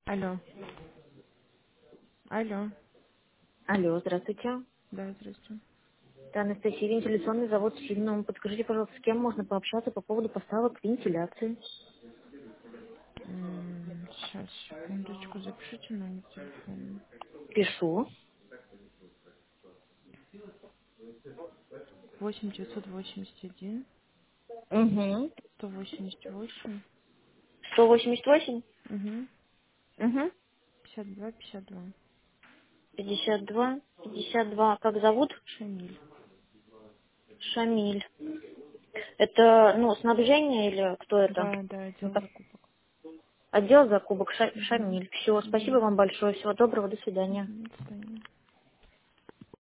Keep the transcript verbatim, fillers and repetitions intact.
Алло. Алло. Алло, здравствуйте. Да, здравствуйте. Это Анастасия, вентиляционный завод в Сильном. Подскажите, пожалуйста, с кем можно пообщаться по поводу поставок вентиляции? Сейчас, секундочку, запишите номер телефона. Пишу. восемь девятьсот восемьдесят один Угу. сто восемьдесят восемь. сто восемьдесят восемь? Угу. Угу. пятьдесят два пятьдесят два. пятьдесят два. пятьдесят два. Как зовут? Шамиль. Шамиль. Это, ну, снабжение или кто это? Да, да, Ну, отдел так, закупок. отдел закупок Ша- Угу. Шамиль. Все, спасибо Угу. вам большое. Всего доброго. До свидания. Угу. До свидания.